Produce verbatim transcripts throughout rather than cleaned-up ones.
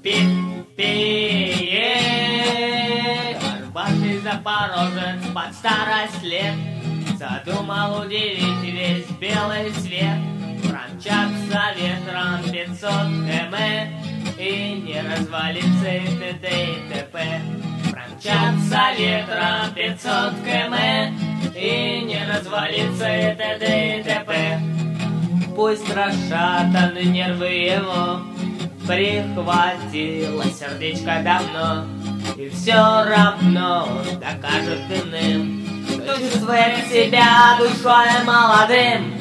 Пи-пи-е. Горбатый запорожец под старость лет задумал удивить весь белый свет. Промчаться ветром пятьсот километров и не развалится и т.д. и т.п. Промчаться ветром пятьсот километров и не развалится и т.д. и т.п. Пусть расшатаны нервы его, прихватило сердечко давно, и все равно докажет иным, кто чувствует себя душой молодым.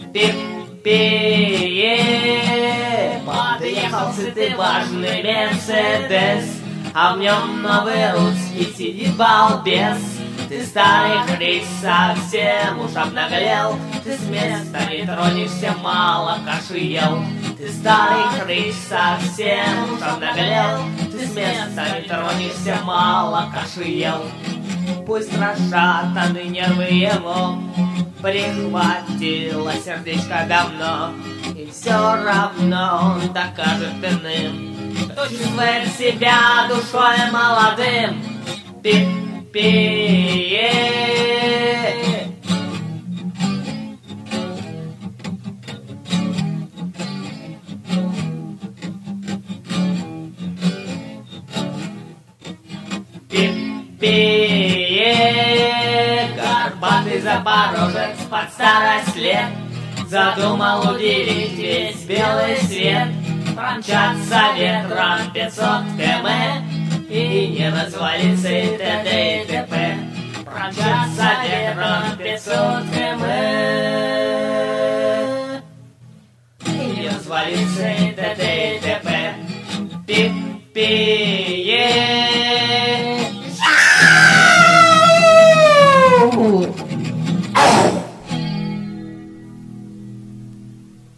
Пи-пи-е. Подъехал сытый важный Мерседес, а в нем новый русский сидит балбес. Ты, старый хрыч, совсем уж обнаглел, ты с места не тронешься, мало каши ел. Ты, старый хрыч, совсем уж обнаглел, ты с места не тронешься, мало каши ел. Пусть расшатаны нервы его, прихватило сердечко давно, и все равно он докажет иным, кто чувствует себя душой молодым. Пи-пи-е. Пи-пи-е. Горбатый запорожец под старость лет задумал удивить весь белый свет. Промчаться ветром пятьсот километров и не развалится и т.д. и т.п. Промчаться ветром пятьсот километров и не развалится и т.д. и т.п. Пи-пи-е.